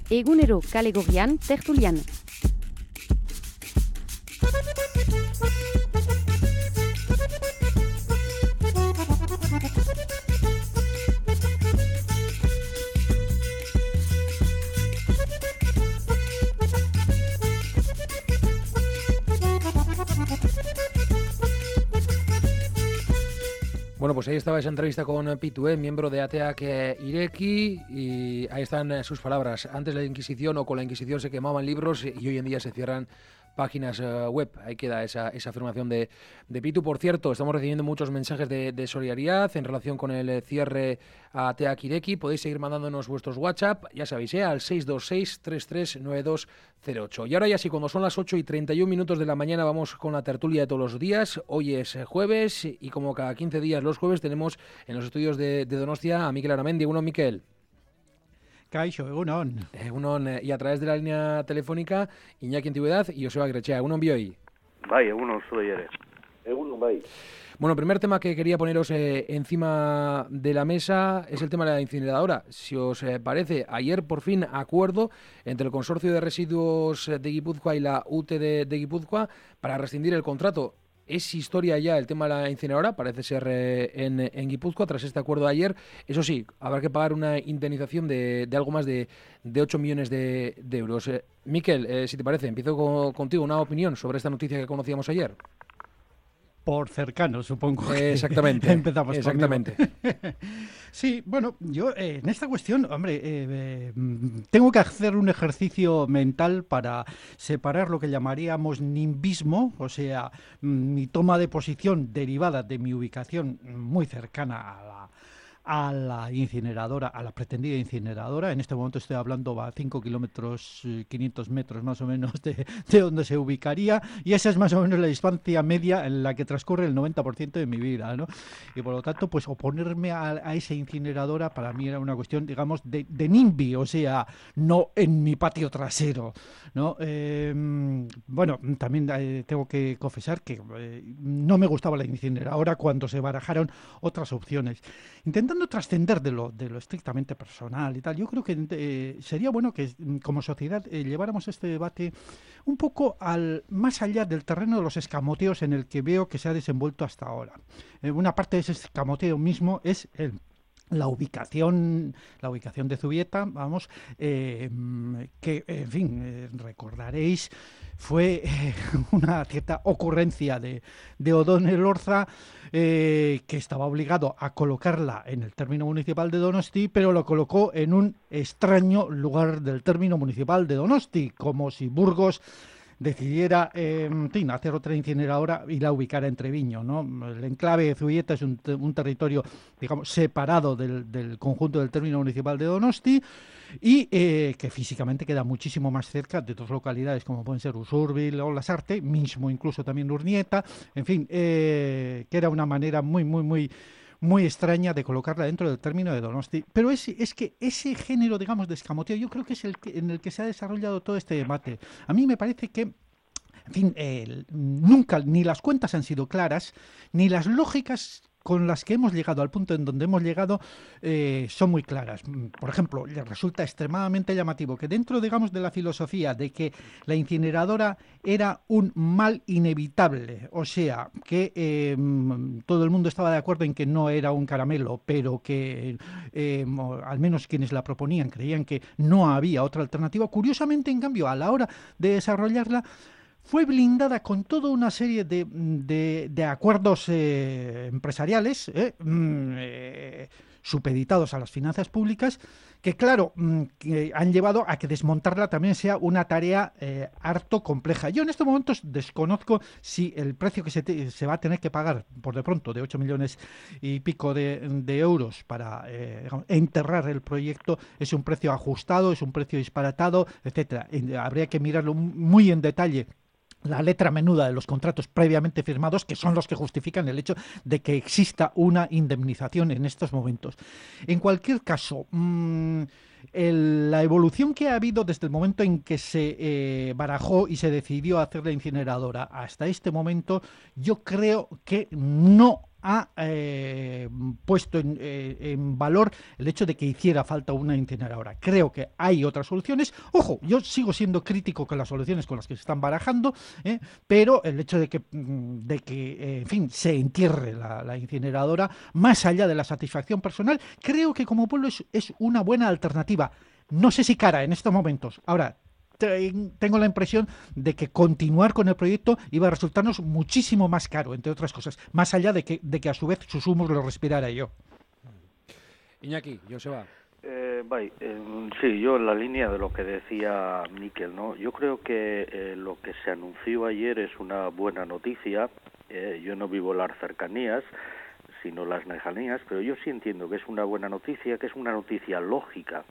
Egunero kale gorrian tertulian. Bueno, pues ahí estaba esa entrevista con Pitu, miembro de Ateak Ireki, y ahí están sus palabras. Antes de la Inquisición o con la Inquisición se quemaban libros y hoy en día se cierran páginas web. Ahí queda esa afirmación de Pitu. Por cierto, estamos recibiendo muchos mensajes de solidaridad en relación con el cierre a Ateak Ireki. Podéis seguir mandándonos vuestros WhatsApp, ya sabéis, al 626-339208. Y ahora ya sí, cuando son las 8:31 de la mañana, vamos con la tertulia de todos los días. Hoy es jueves y como cada 15 días los jueves tenemos en los estudios de Donostia a Mikel Aramendi. Bueno, Mikel. Kaixo, egunon. Y a través de la línea telefónica, Iñaki Antigüedad y Joseba Grechea. Egunon bioi. Bai, egunon zure ere. Egunon bai. Bueno, el primer tema que quería poneros encima de la mesa es el tema de la incineradora. Si os parece, ayer por fin acuerdo entre el Consorcio de Residuos de Guipúzcoa y la UTE de Guipúzcoa para rescindir el contrato. Es historia ya el tema de la incineradora, parece ser en Guipúzcoa, tras este acuerdo de ayer. Eso sí, habrá que pagar una indemnización de algo más de 8 millones de euros. Mikel, si te parece, empiezo contigo una opinión sobre esta noticia que conocíamos ayer. Por cercano, supongo. Exactamente. Empezamos exactamente. Sí, bueno, yo en esta cuestión, hombre, tengo que hacer un ejercicio mental para separar lo que llamaríamos nimbismo, o sea, mi toma de posición derivada de mi ubicación muy cercana a la incineradora, a la pretendida incineradora. En este momento estoy hablando a 5 kilómetros, 500 metros más o menos de donde se ubicaría, y esa es más o menos la distancia media en la que transcurre el 90% de mi vida, ¿no? Y por lo tanto, pues oponerme a esa incineradora para mí era una cuestión, digamos, de NIMBY, o sea, no en mi patio trasero, ¿no? Bueno, también tengo que confesar que no me gustaba la incineradora cuando se barajaron otras opciones. Intentando trascender de lo estrictamente personal y tal, yo creo que sería bueno que como sociedad lleváramos este debate un poco más allá del terreno de los escamoteos en el que veo que se ha desenvuelto hasta ahora. Una parte de ese escamoteo mismo es la ubicación de Zubieta, vamos, que, en fin, recordaréis, fue una cierta ocurrencia de Odón Elorza, que estaba obligado a colocarla en el término municipal de Donosti, pero lo colocó en un extraño lugar del término municipal de Donosti, como si Burgos decidiera hacer otra incineradora y la ubicara en Treviño, ¿no? El enclave de Zubieta es un territorio, digamos, separado del conjunto del término municipal de Donosti y que físicamente queda muchísimo más cerca de otras localidades como pueden ser Usurbil o Lasarte, mismo incluso también Urnieta, en fin, que era una manera muy extraña de colocarla dentro del término de Donosti. Pero es que ese género, digamos, de escamoteo, yo creo que es en el que se ha desarrollado todo este debate. A mí me parece que, en fin, nunca ni las cuentas han sido claras, ni las lógicas con las que hemos llegado al punto en donde hemos llegado son muy claras. Por ejemplo, les resulta extremadamente llamativo que dentro, digamos, de la filosofía de que la incineradora era un mal inevitable, o sea, que todo el mundo estaba de acuerdo en que no era un caramelo, pero que al menos quienes la proponían creían que no había otra alternativa. Curiosamente, en cambio, a la hora de desarrollarla, fue blindada con toda una serie de acuerdos empresariales supeditados a las finanzas públicas que, claro, que han llevado a que desmontarla también sea una tarea harto compleja. Yo en estos momentos desconozco si el precio que se va a tener que pagar por de pronto de 8 millones y pico de euros para enterrar el proyecto es un precio ajustado, es un precio disparatado, etcétera. Habría que mirarlo muy en detalle, la letra menuda de los contratos previamente firmados, que son los que justifican el hecho de que exista una indemnización en estos momentos. En cualquier caso, la evolución que ha habido desde el momento en que se barajó y se decidió hacer la incineradora hasta este momento, yo creo que no ha puesto en valor el hecho de que hiciera falta una incineradora. Creo que hay otras soluciones. Ojo, yo sigo siendo crítico con las soluciones con las que se están barajando, pero el hecho de que en fin, se entierre la incineradora, más allá de la satisfacción personal, creo que como pueblo es una buena alternativa. No sé si cara en estos momentos. Ahora, tengo la impresión de que continuar con el proyecto iba a resultarnos muchísimo más caro, entre otras cosas, más allá de que a su vez sus humos lo respirara yo. Iñaki, Joseba. Sí, yo en la línea de lo que decía Miquel, ¿no? Yo creo que lo que se anunció ayer es una buena noticia. Yo no vivo las cercanías, sino las lejanías, pero yo sí entiendo que es una buena noticia, que es una noticia lógica,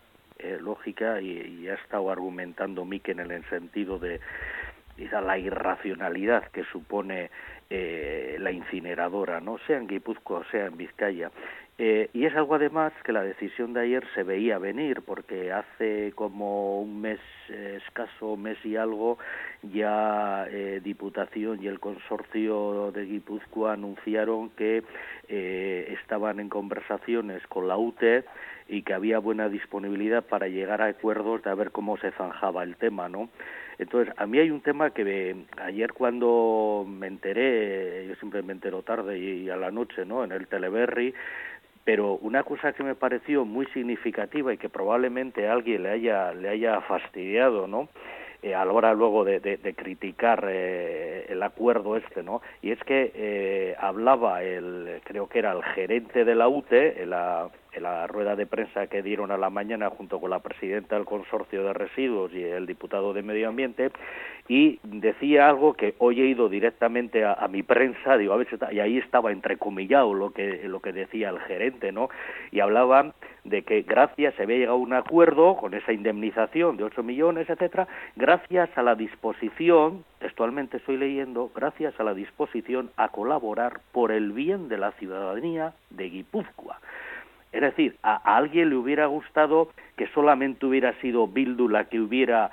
y ha estado argumentando Miquel en el sentido de la irracionalidad que supone la incineradora, no sea en Guipúzcoa o sea en Vizcaya. Y es algo además que la decisión de ayer se veía venir, porque hace como un mes escaso, mes y algo, ya Diputación y el Consorcio de Guipúzcoa anunciaron que estaban en conversaciones con la UTE y que había buena disponibilidad para llegar a acuerdos de a ver cómo se zanjaba el tema, ¿no? Entonces, a mí hay un tema que ayer cuando me enteré, yo siempre me entero tarde y a la noche, ¿no?, en el Teleberri, pero una cosa que me pareció muy significativa y que probablemente a alguien le haya fastidiado, ¿no?, a la hora luego de criticar el acuerdo ¿no?, y es que hablaba creo que era el gerente de la UTE en la rueda de prensa que dieron a la mañana junto con la presidenta del Consorcio de Residuos y el diputado de Medio Ambiente, y decía algo que hoy he ido directamente a mi prensa, digo, a ver, y ahí estaba entrecomillado lo que decía el gerente, ¿no?, y hablaban de que gracias se había llegado a un acuerdo con esa indemnización de 8 millones, etcétera, gracias a la disposición, textualmente estoy leyendo, gracias a la disposición a colaborar por el bien de la ciudadanía de Guipúzcoa. Es decir, a alguien le hubiera gustado que solamente hubiera sido Bildu la que hubiera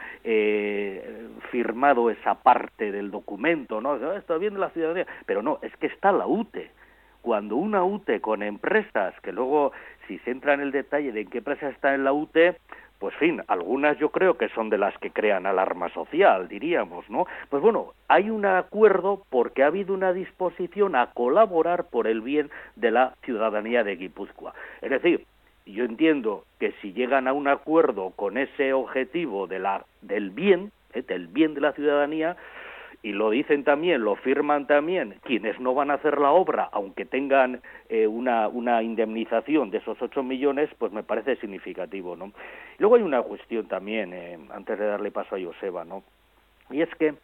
firmado esa parte del documento, ¿no? Está bien de la ciudadanía, pero no, es que está la UTE. Cuando una UTE con empresas, que luego si se entra en el detalle de en qué empresas está en la UTE, pues fin, algunas yo creo que son de las que crean alarma social, diríamos, ¿no? Pues bueno, hay un acuerdo porque ha habido una disposición a colaborar por el bien de la ciudadanía de Guipúzcoa. Es decir, yo entiendo que si llegan a un acuerdo con ese objetivo del bien de la ciudadanía, y lo dicen también, lo firman también quienes no van a hacer la obra, aunque tengan una indemnización de esos 8 millones, pues me parece significativo, ¿no? Luego hay una cuestión también, antes de darle paso a Joseba, ¿no? Y es que,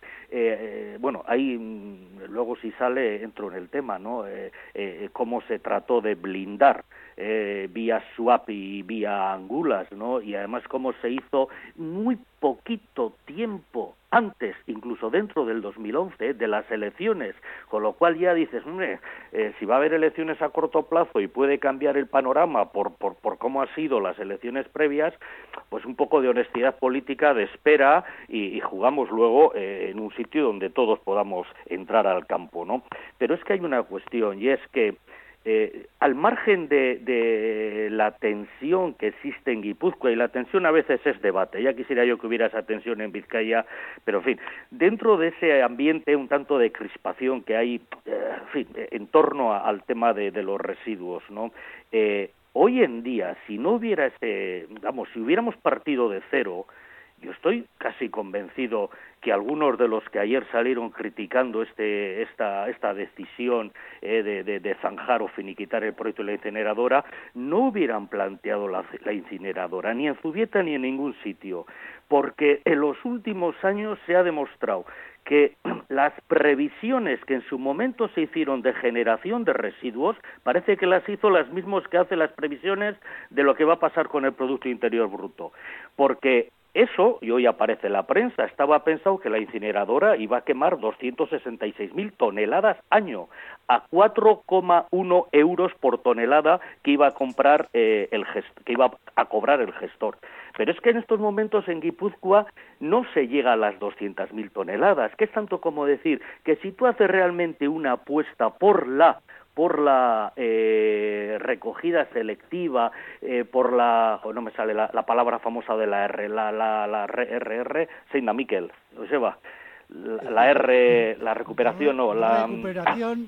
ahí luego si sale entro en el tema, ¿no? Cómo se trató de blindar vía swap y vía angulas, ¿no? Y además cómo se hizo muy poquito tiempo antes, incluso dentro del 2011, de las elecciones, con lo cual ya dices, si va a haber elecciones a corto plazo y puede cambiar el panorama por cómo han sido las elecciones previas, pues un poco de honestidad política, de espera, y jugamos luego en un sitio donde todos podamos entrar al campo, ¿no? Pero es que hay una cuestión, y es que al margen de la tensión que existe en Guipúzcoa, y la tensión a veces es debate, ya quisiera yo que hubiera esa tensión en Vizcaya, pero en fin, dentro de ese ambiente un tanto de crispación que hay, en torno al tema de los residuos, ¿no? Hoy en día, si no hubiera si hubiéramos partido de cero, yo estoy casi convencido que algunos de los que ayer salieron criticando esta decisión de zanjar o finiquitar el proyecto de la incineradora no hubieran planteado la incineradora ni en Zubieta ni en ningún sitio, porque en los últimos años se ha demostrado que las previsiones que en su momento se hicieron de generación de residuos, parece que las hizo las mismas que hace las previsiones de lo que va a pasar con el Producto Interior Bruto, porque eso, y hoy aparece en la prensa, estaba pensado que la incineradora iba a quemar 266.000 toneladas año, a 4,1 euros por tonelada que iba a comprar que iba a cobrar el gestor. Pero es que en estos momentos en Guipúzcoa no se llega a las 200.000 toneladas, que es tanto como decir que si tú haces realmente una apuesta por la por la recogida selectiva, por no me sale la palabra famosa de la R, la RR, Seina Miquel, Joseba. La recuperación, no, la... Recuperación...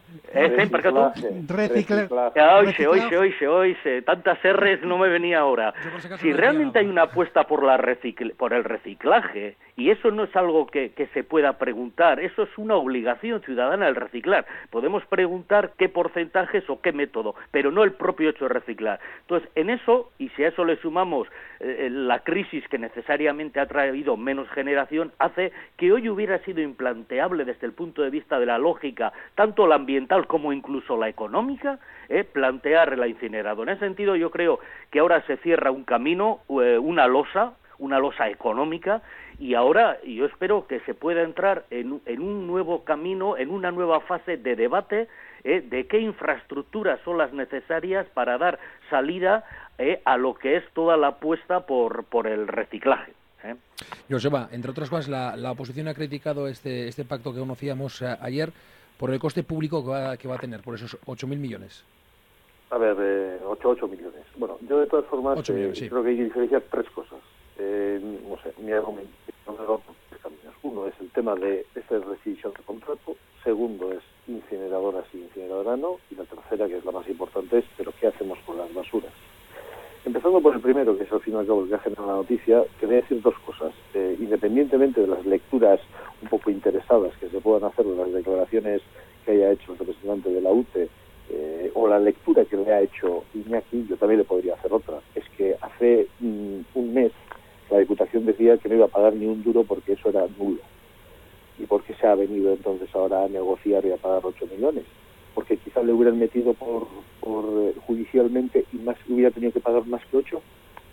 Reciclaje. Oixe, tantas R's no me venía ahora. Si realmente hay una apuesta por el reciclaje, y eso no es algo que se pueda preguntar, eso es una obligación ciudadana el reciclar. Podemos preguntar qué porcentajes o qué método, pero no el propio hecho de reciclar. Entonces, en eso, y si a eso le sumamos la crisis que necesariamente ha traído menos generación, hace que hoy hubiera sido implanteable desde el punto de vista de la lógica, tanto la ambiental como incluso la económica, plantear la incineradora. En ese sentido, yo creo que ahora se cierra un camino, una losa económica, y ahora yo espero que se pueda entrar en un nuevo camino, en una nueva fase de debate de qué infraestructuras son las necesarias para dar salida a lo que es toda la apuesta por el reciclaje. Joseba, entre otras cosas, la oposición ha criticado este pacto que conocíamos ayer por el coste público que va a tener, por esos 8.000 millones. A ver, 8 millones. Bueno, yo de todas formas millones, sí. Creo que hay que diferenciar tres cosas. No sé, mi argumento son tres caminos. Uno es el tema de esta rescisión de contrato. Segundo es incineradoras y incineradora no. Y la tercera, que es la más importante, es ¿pero qué hacemos con las basuras? Empezando por el primero, que es al fin y al cabo el que ha generado la noticia, quería decir dos cosas. Independientemente de las lecturas un poco interesadas que se puedan hacer de las declaraciones que haya hecho el representante de la UTE, o la lectura que le ha hecho Iñaki, yo también le podría hacer otra. Es que hace un mes la Diputación decía que no iba a pagar ni un duro porque eso era nulo. ¿Y por qué se ha venido entonces ahora a negociar y a pagar 8 millones? Porque quizá le hubieran metido por judicialmente y más hubiera tenido que pagar más que 8.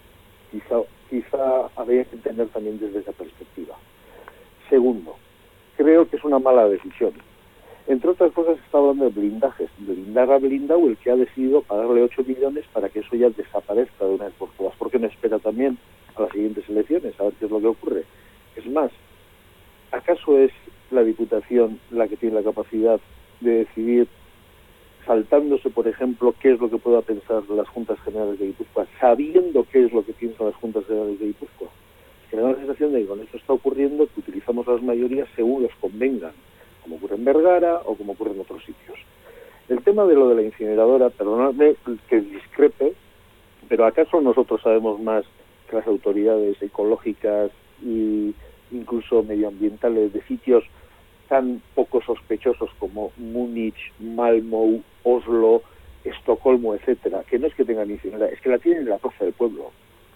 Quizá habría que entender también desde esa perspectiva. Segundo, creo que es una mala decisión. Entre otras cosas, está hablando de blindajes. Blindar a Blindau, el que ha decidido pagarle 8 millones para que eso ya desaparezca de una vez por todas. ¿Por qué no espera también a las siguientes elecciones a ver qué es lo que ocurre? Es más, ¿acaso es la Diputación la que tiene la capacidad de decidir, saltándose, por ejemplo, qué es lo que pueda pensar las Juntas Generales de Guipúzcoa, sabiendo qué es lo que piensan las Juntas Generales de Guipúzcoa? Que me da la sensación de que con esto está ocurriendo que utilizamos las mayorías según les convengan, como ocurre en Vergara o como ocurre en otros sitios. El tema de lo de la incineradora, perdonadme que discrepe, pero ¿acaso nosotros sabemos más que las autoridades ecológicas e incluso medioambientales de sitios tan poco sospechosos como Múnich, Malmö, Oslo, Estocolmo, etcétera, que no es que tengan incineradora, es que la tienen en la plaza del pueblo?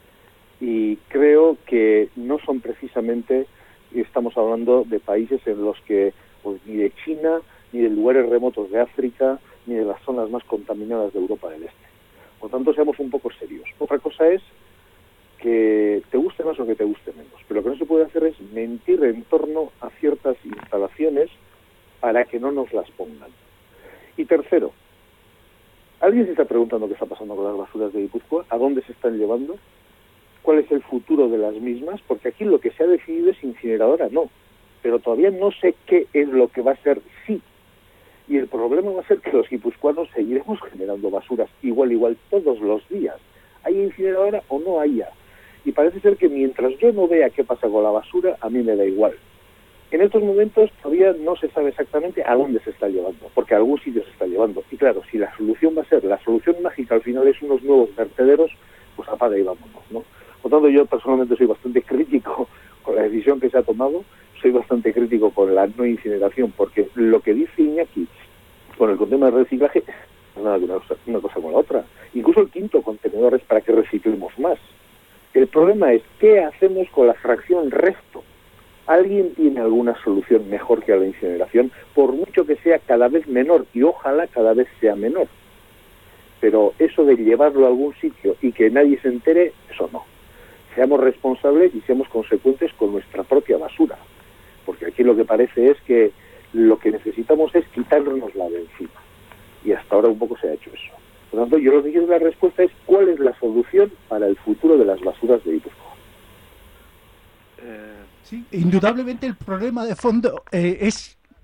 Y creo que no son precisamente, estamos hablando de países en los que pues, ni de China, ni de lugares remotos de África, ni de las zonas más contaminadas de Europa del Este. Por tanto, seamos un poco serios. Otra cosa es que te guste más o que te guste menos. Pero lo que no se puede hacer es mentir en torno a ciertas instalaciones para que no nos las pongan. Y tercero, ¿alguien se está preguntando qué está pasando con las basuras de Guipúzcoa? ¿A dónde se están llevando? ¿Cuál es el futuro de las mismas? Porque aquí lo que se ha decidido es incineradora, no. Pero todavía no sé qué es lo que va a ser sí. Y el problema va a ser que los guipuzcoanos seguiremos generando basuras igual todos los días. ¿Hay incineradora o no haya? Y parece ser que mientras yo no vea qué pasa con la basura, a mí me da igual. En estos momentos todavía no se sabe exactamente a dónde se está llevando, porque a algún sitio se está llevando. Y claro, si la solución va a ser, la solución mágica al final es unos nuevos vertederos, pues apaga y vámonos, ¿no? Por tanto, yo personalmente soy bastante crítico con la decisión que se ha tomado, soy bastante crítico con la no incineración, porque lo que dice Iñaki con el tema de reciclaje no es nada que una cosa con la otra. Incluso el quinto contenedor es para que reciclemos más. El problema es, ¿qué hacemos con la fracción resto? ¿Alguien tiene alguna solución mejor que la incineración? Por mucho que sea cada vez menor, y ojalá cada vez sea menor. Pero eso de llevarlo a algún sitio y que nadie se entere, eso no. Seamos responsables y seamos consecuentes con nuestra propia basura. Porque aquí lo que parece es que lo que necesitamos es quitárnosla de encima. Y hasta ahora un poco se ha hecho eso. Por lo tanto, yo lo que quiero la respuesta es ¿cuál es la solución para el futuro de las basuras de Guipúzcoa? Sí, indudablemente el problema de fondo es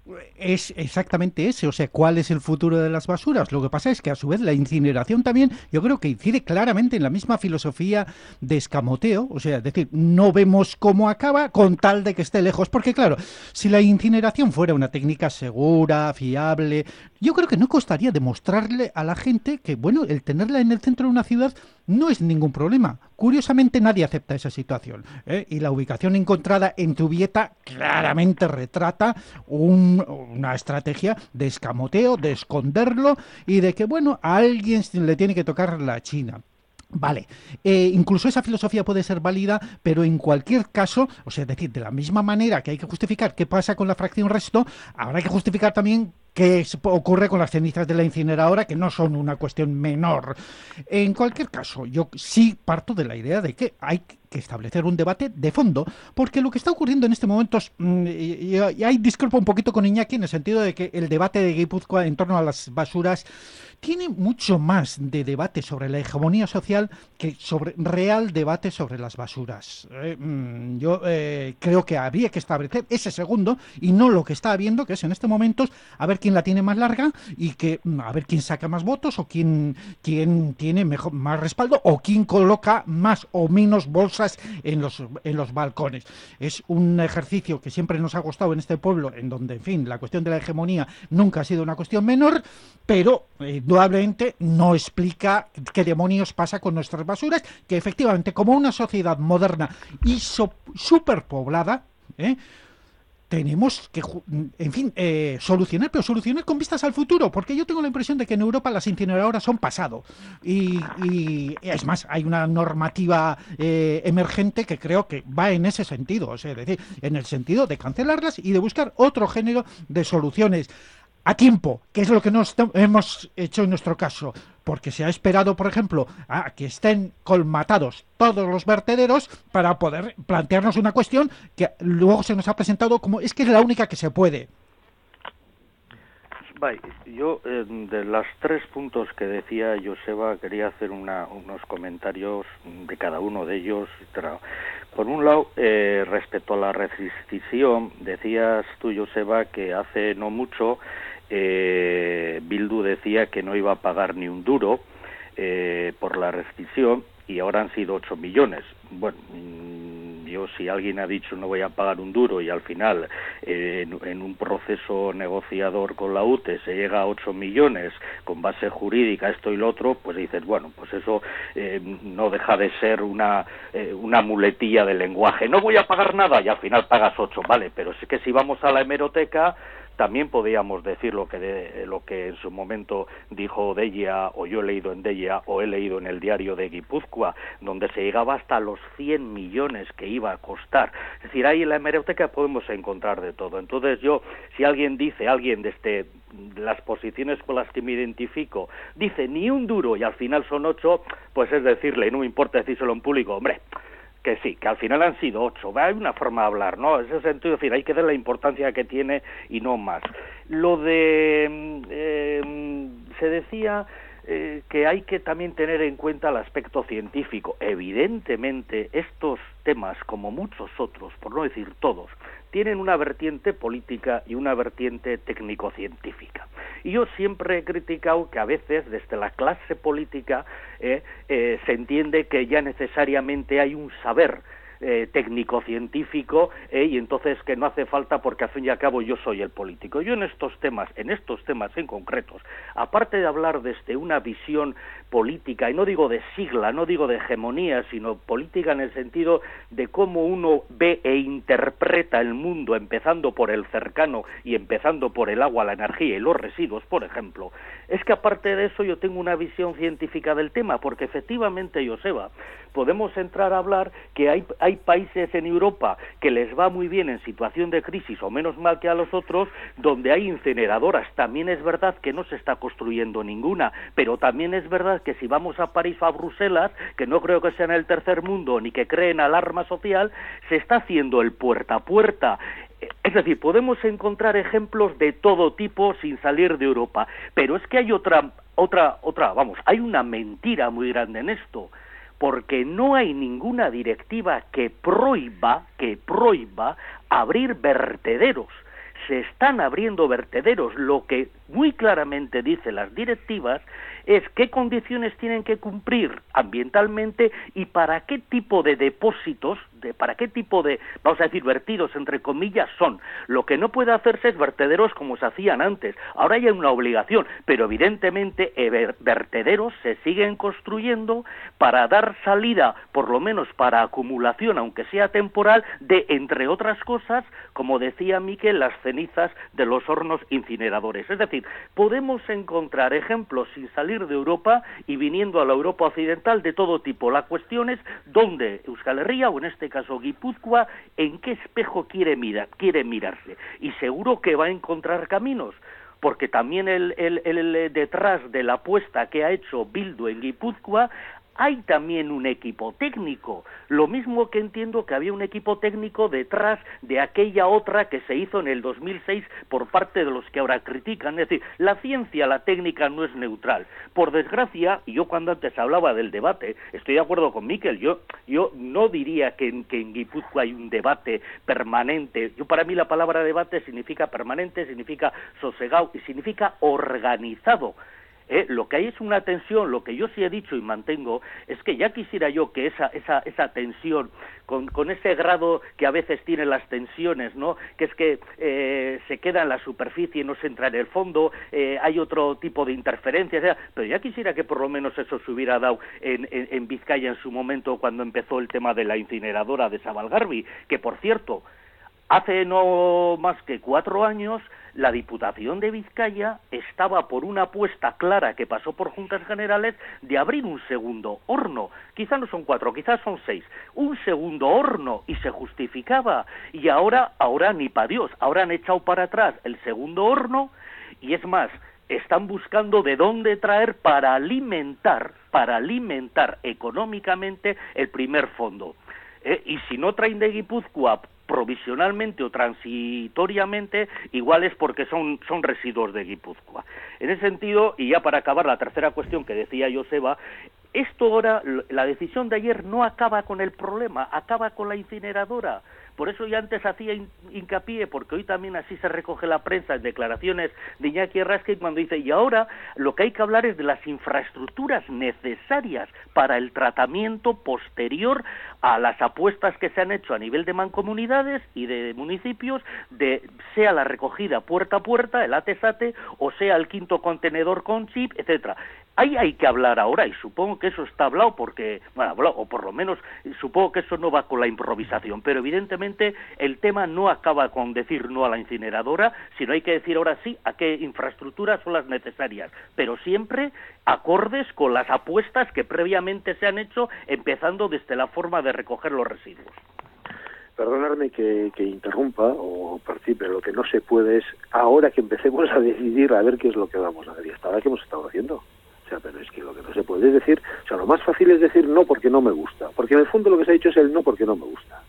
Es exactamente ese, o sea, ¿cuál es el futuro de las basuras? Lo que pasa es que a su vez la incineración también, yo creo que incide claramente en la misma filosofía de escamoteo, o sea, es decir, no vemos cómo acaba con tal de que esté lejos, porque claro, si la incineración fuera una técnica segura, fiable, yo creo que no costaría demostrarle a la gente que, bueno, el tenerla en el centro de una ciudad no es ningún problema. Curiosamente nadie acepta esa situación, ¿eh? Y la ubicación encontrada en Zubieta claramente retrata una estrategia de escamoteo, de esconderlo y de que, bueno, a alguien le tiene que tocar la China. Vale, incluso esa filosofía puede ser válida, pero en cualquier caso, o sea, es decir, de la misma manera que hay que justificar qué pasa con la fracción resto, habrá que justificar también qué ocurre con las cenizas de la incineradora, que no son una cuestión menor. En cualquier caso, yo sí parto de la idea de que hay que establecer un debate de fondo, porque lo que está ocurriendo en este momento, y ahí discrepo un poquito con Iñaki en el sentido de que el debate de Guipúzcoa en torno a las basuras tiene mucho más de debate sobre la hegemonía social que sobre real debate sobre las basuras. Yo creo que habría que establecer ese segundo y no lo que está habiendo, que es en este momento a ver quién la tiene más larga y que a ver quién saca más votos o quién tiene más respaldo o quién coloca más o menos bolsas en los balcones. Es un ejercicio que siempre nos ha gustado en este pueblo, en donde, en fin, la cuestión de la hegemonía nunca ha sido una cuestión menor, pero indudablemente no explica qué demonios pasa con nuestras basuras, que efectivamente, como una sociedad moderna y superpoblada, tenemos que, en fin, solucionar, pero solucionar con vistas al futuro, porque yo tengo la impresión de que en Europa las incineradoras son pasado. Y es más, hay una normativa emergente que creo que va en ese sentido, o sea, es decir, en el sentido de cancelarlas y de buscar otro género de soluciones a tiempo, que es lo que nos hemos hecho en nuestro caso, porque se ha esperado, por ejemplo, a que estén colmatados todos los vertederos para poder plantearnos una cuestión que luego se nos ha presentado como es que es la única que se puede. Yo, de los 3 puntos que decía Joseba, quería hacer unos comentarios de cada uno de ellos. Por un lado, respecto a la rescisión, decías tú, Joseba, que hace no mucho Bildu decía que no iba a pagar ni un duro por la rescisión y ahora han sido 8 millones. Bueno, yo, si alguien ha dicho no voy a pagar un duro y al final en un proceso negociador con la UTE se llega a 8 millones con base jurídica, esto y lo otro, pues dices, bueno, pues eso no deja de ser una muletilla de lenguaje. No voy a pagar nada y al final pagas 8, vale, pero es que si vamos a la hemeroteca también podíamos decir lo que en su momento dijo Deia, o yo he leído en Deia, o he leído en el diario de Guipúzcoa, donde se llegaba hasta los 100 millones que iba a costar. Es decir, ahí en la hemeroteca podemos encontrar de todo. Entonces yo, si alguien de las posiciones con las que me identifico, dice ni un duro y al final son 8, pues es decirle, no me importa decírselo en público, hombre, que sí, que al final han sido 8, hay una forma de hablar, ¿no? En ese sentido, es decir, hay que dar la importancia que tiene y no más. Lo de, se decía que hay que también tener en cuenta el aspecto científico. Evidentemente, estos temas, como muchos otros, por no decir todos, tienen una vertiente política y una vertiente técnico-científica. Y yo siempre he criticado que a veces desde la clase política se entiende que ya necesariamente hay un saber técnico-científico y entonces que no hace falta porque al fin y al cabo yo soy el político. Yo en estos temas en concretos, aparte de hablar desde una visión política, y no digo de sigla, no digo de hegemonía, sino política en el sentido de cómo uno ve e interpreta el mundo, empezando por el cercano y empezando por el agua, la energía y los residuos, por ejemplo, es que aparte de eso yo tengo una visión científica del tema, porque efectivamente, Joseba, podemos entrar a hablar que hay países en Europa que les va muy bien en situación de crisis o menos mal que a los otros, donde hay incineradoras. También es verdad que no se está construyendo ninguna, pero también es verdad que si vamos a París o a Bruselas, que no creo que sea en el tercer mundo ni que creen alarma social, se está haciendo el puerta a puerta. Es decir, podemos encontrar ejemplos de todo tipo sin salir de Europa, pero es que hay hay una mentira muy grande en esto, porque no hay ninguna directiva que prohíba abrir vertederos. se están abriendo vertederos. Lo que muy claramente dicen las directivas es qué condiciones tienen que cumplir ambientalmente y para qué tipo de depósitos, para qué tipo de, vamos a decir, vertidos, entre comillas, son. Lo que no puede hacerse es vertederos como se hacían antes. Ahora hay una obligación, pero evidentemente vertederos se siguen construyendo para dar salida, por lo menos para acumulación, aunque sea temporal, de, entre otras cosas, como decía Miquel, las cenizas de los hornos incineradores. Es decir, podemos encontrar ejemplos sin salir de Europa y viniendo a la Europa occidental de todo tipo. La cuestión es dónde Euskal Herria, o en este caso Guipúzcoa, en qué espejo quiere mirarse. Y seguro que va a encontrar caminos, porque también detrás de la apuesta que ha hecho Bildu en Guipúzcoa hay también un equipo técnico, lo mismo que entiendo que había un equipo técnico detrás de aquella otra que se hizo en el 2006 por parte de los que ahora critican. Es decir, la ciencia, la técnica no es neutral. Por desgracia, y yo cuando antes hablaba del debate, estoy de acuerdo con Miquel, yo no diría que en Guipúzcoa hay un debate permanente. Para mí la palabra debate significa permanente, significa sosegado y significa organizado. Lo que hay es una tensión. Lo que yo sí he dicho y mantengo es que ya quisiera yo que esa tensión, con ese grado que a veces tienen las tensiones, ¿no?, que es que se queda en la superficie y no se entra en el fondo, hay otro tipo de interferencias, pero ya quisiera que por lo menos eso se hubiera dado en Vizcaya en su momento cuando empezó el tema de la incineradora de Zabalgarbi, que por cierto, hace no más que 4 años, la Diputación de Vizcaya estaba por una apuesta clara que pasó por Juntas Generales de abrir un segundo horno. Quizá no son 4, quizás son 6. Un segundo horno, y se justificaba. Y ahora ni pa' Dios. Ahora han echado para atrás el segundo horno, y es más, están buscando de dónde traer para alimentar económicamente el primer fondo. Y si no traen de Guipúzcoa provisionalmente o transitoriamente, igual es porque son residuos de Guipúzcoa. En ese sentido, y ya para acabar la tercera cuestión que decía Joseba, esto ahora, la decisión de ayer no acaba con el problema, acaba con la incineradora. Por eso ya antes hacía hincapié, porque hoy también así se recoge la prensa en declaraciones de Iñaki Errázquez cuando dice, y ahora lo que hay que hablar es de las infraestructuras necesarias para el tratamiento posterior a las apuestas que se han hecho a nivel de mancomunidades y de municipios, sea la recogida puerta a puerta, el ATE-SATE, o sea el quinto contenedor con chip, etcétera. Ahí hay que hablar ahora, y supongo que eso está hablado porque, o por lo menos supongo que eso no va con la improvisación, pero evidentemente el tema no acaba con decir no a la incineradora, sino hay que decir ahora sí a qué infraestructuras son las necesarias, pero siempre acordes con las apuestas que previamente se han hecho, empezando desde la forma de recoger los residuos. Perdonadme que interrumpa o participe, lo que no se puede es, ahora que empecemos a decidir a ver qué es lo que vamos a hacer, y hasta ahora que hemos estado haciendo. Pero es que lo que no se puede es decir, lo más fácil es decir no porque no me gusta, porque en el fondo lo que se ha dicho es el no porque no me gusta.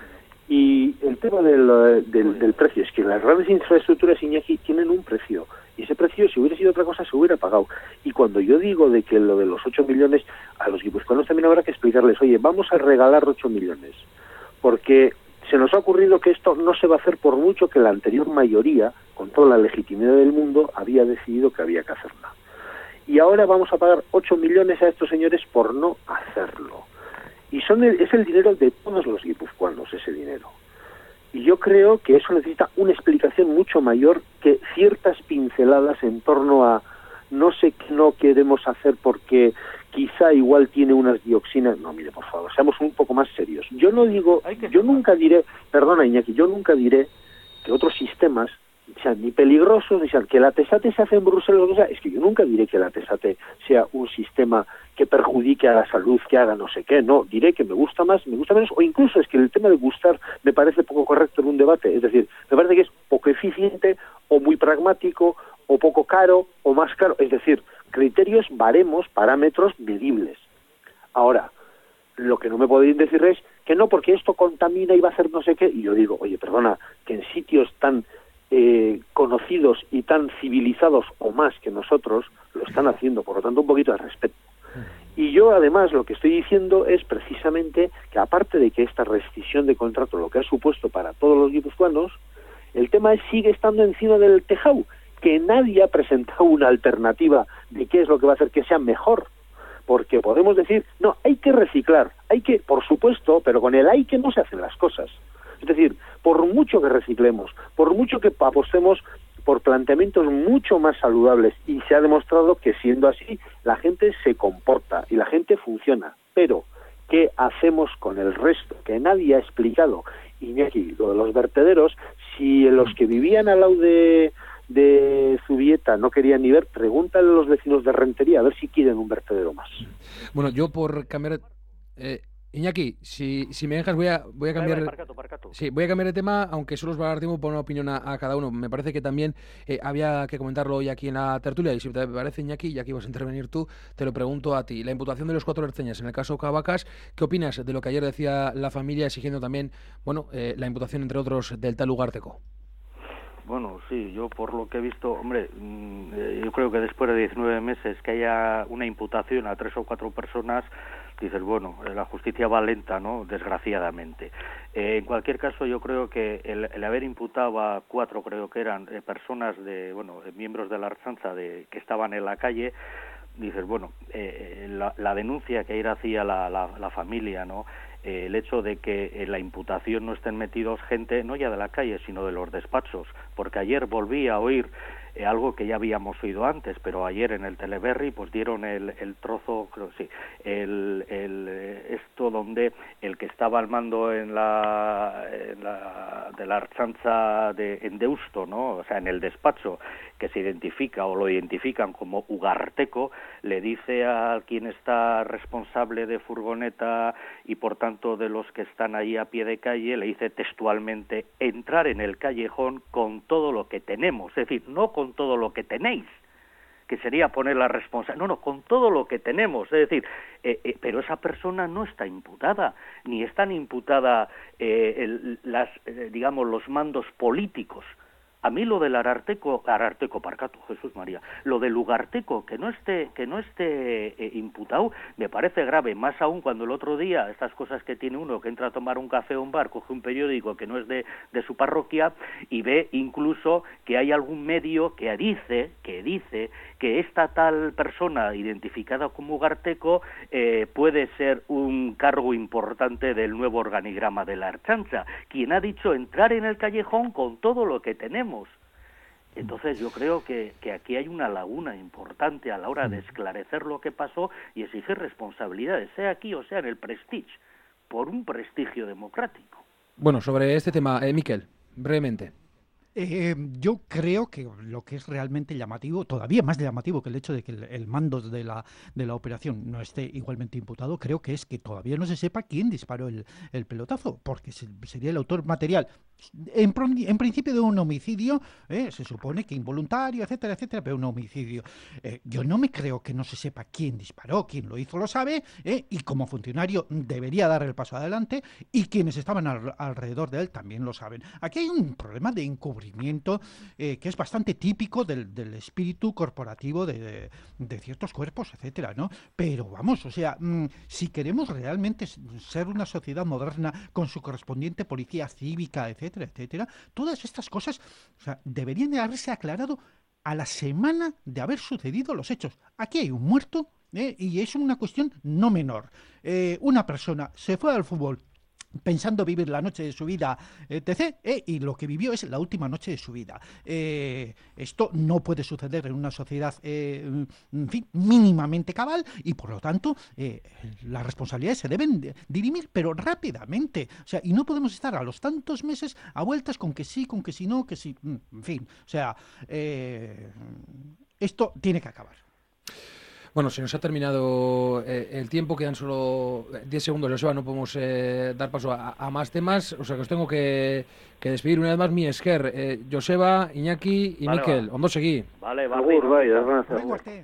Y el tema del precio, es que las grandes infraestructuras, Iñaki, tienen un precio, y ese precio, si hubiera sido otra cosa, se hubiera pagado. Y cuando yo digo de que lo de los 8 millones, a los guipuzcoanos también habrá que explicarles, oye, vamos a regalar 8 millones, porque se nos ha ocurrido que esto no se va a hacer por mucho que la anterior mayoría, con toda la legitimidad del mundo, había decidido que había que hacerla. Y ahora vamos a pagar 8 millones a estos señores por no hacerlo. Y es el dinero de todos los guipuzcoanos, ese dinero. Y yo creo que eso necesita una explicación mucho mayor que ciertas pinceladas en torno a no sé qué no queremos hacer porque quizá igual tiene unas dioxinas. No, mire, por favor, seamos un poco más serios. Yo nunca diré, perdona Iñaki, yo nunca diré que otros sistemas sean ni peligrosos, ni sean que el ATE-SATE se hace en Bruselas, o sea, es que yo nunca diré que el ATE-SATE sea un sistema que perjudique a la salud, que haga no sé qué, no, diré que me gusta más, me gusta menos, o incluso es que el tema de gustar me parece poco correcto en un debate, es decir, me parece que es poco eficiente, o muy pragmático, o poco caro, o más caro, es decir, criterios, baremos, parámetros medibles. Ahora, lo que no me podéis decir es que no, porque esto contamina y va a hacer no sé qué, y yo digo, oye, perdona, que en sitios tan conocidos y tan civilizados o más que nosotros lo están haciendo, por lo tanto un poquito de respeto. Y yo además lo que estoy diciendo es precisamente que aparte de que esta rescisión de contrato lo que ha supuesto para todos los guipuzcoanos El tema sigue estando encima del tejado, que nadie ha presentado una alternativa de qué es lo que va a hacer que sea mejor. Porque podemos decir, no, hay que reciclar, por supuesto, pero con el hay que no se hacen las cosas. Es decir, por mucho que reciclemos, por mucho que apostemos por planteamientos mucho más saludables, y se ha demostrado que siendo así, la gente se comporta y la gente funciona. Pero, ¿qué hacemos con el resto? Que nadie ha explicado. Iñaki, lo de los vertederos, si los que vivían al lado de Zubieta no querían ni ver, pregúntale a los vecinos de Rentería a ver si quieren un vertedero más. Bueno, yo por cambiar... Iñaki, si me dejas voy a cambiar... Parcato. Sí, voy a cambiar de tema, aunque solo os va a dar tiempo para una opinión a cada uno. Me parece que también había que comentarlo hoy aquí en la tertulia, y si te parece, Iñaki, ya que ibas a intervenir tú, te lo pregunto a ti. La imputación de los 4 ertzaintzas en el caso Cabacas, ¿qué opinas de lo que ayer decía la familia exigiendo también, la imputación, entre otros, del tal Ugárteko? Bueno, sí, yo por lo que he visto, hombre, yo creo que después de 19 meses que haya una imputación a 3 o 4 personas, dices, bueno, la justicia va lenta, ¿no?, desgraciadamente. En cualquier caso, yo creo que el haber imputado a 4, creo que eran personas miembros de la Ertzaintza que estaban en la calle, dices, bueno, la denuncia que ayer hacía la familia, ¿no?, el hecho de que en la imputación no estén metidos gente no ya de la calle, sino de los despachos, porque ayer volví a oír algo que ya habíamos oído antes, pero ayer en el Teleberri pues dieron el trozo, creo sí, esto donde el que estaba al mando de la Ertzaintza en Deusto, ¿no?, o sea, en el despacho, que se identifica o lo identifican como Ugárteko, le dice a quien está responsable de furgoneta y por tanto de los que están ahí a pie de calle, le dice textualmente: entrar en el callejón con todo lo que tenemos, es decir, no con todo lo que tenéis, que sería poner la responsabilidad, no, con todo lo que tenemos, es decir, pero esa persona no está imputada, ni están imputada los mandos políticos. A mí lo del Ararteko Parcato, Jesús María, lo del Ugárteko, que no esté imputado, me parece grave, más aún cuando el otro día, estas cosas que tiene uno, que entra a tomar un café o un bar, coge un periódico que no es de su parroquia y ve incluso que hay algún medio que dice que esta tal persona identificada como Ugárteko puede ser un cargo importante del nuevo organigrama de la Ertzaintza, quien ha dicho entrar en el callejón con todo lo que tenemos. Entonces yo creo que aquí hay una laguna importante a la hora de esclarecer lo que pasó y exigir responsabilidades, sea aquí o sea en el Prestige, por un prestigio democrático. Bueno, sobre este tema, Miquel, brevemente. Yo creo que lo que es realmente llamativo, todavía más llamativo que el hecho de que el mando de la operación no esté igualmente imputado, creo que es que todavía no se sepa quién disparó el pelotazo, porque sería el autor material, en principio, de un homicidio, se supone que involuntario, etcétera, pero un homicidio. Yo no me creo que no se sepa quién disparó, quién lo hizo lo sabe, y como funcionario debería dar el paso adelante, y quienes estaban alrededor de él también lo saben. Aquí hay un problema de encubrimiento que es bastante típico del espíritu corporativo de ciertos cuerpos, etcétera, ¿no? Pero vamos, o sea, si queremos realmente ser una sociedad moderna con su correspondiente policía cívica, etcétera, todas estas cosas, o sea, deberían de haberse aclarado a la semana de haber sucedido los hechos. Aquí hay un muerto, y es una cuestión no menor. Una persona se fue al fútbol pensando vivir la noche de su vida, etc., y lo que vivió es la última noche de su vida. Esto no puede suceder en una sociedad, en fin, mínimamente cabal, y por lo tanto las responsabilidades se deben dirimir, pero rápidamente. O sea, y no podemos estar a los tantos meses a vueltas con que sí, con que sí no, que sí, en fin. O sea, esto tiene que acabar. Bueno, se nos ha terminado el tiempo, quedan solo 10 segundos, Joseba, no podemos dar paso a más temas, o sea que os tengo que despedir una vez más mi esker. Joseba, Iñaki y Miquel, ondo seguí. Vale, Agur, bai,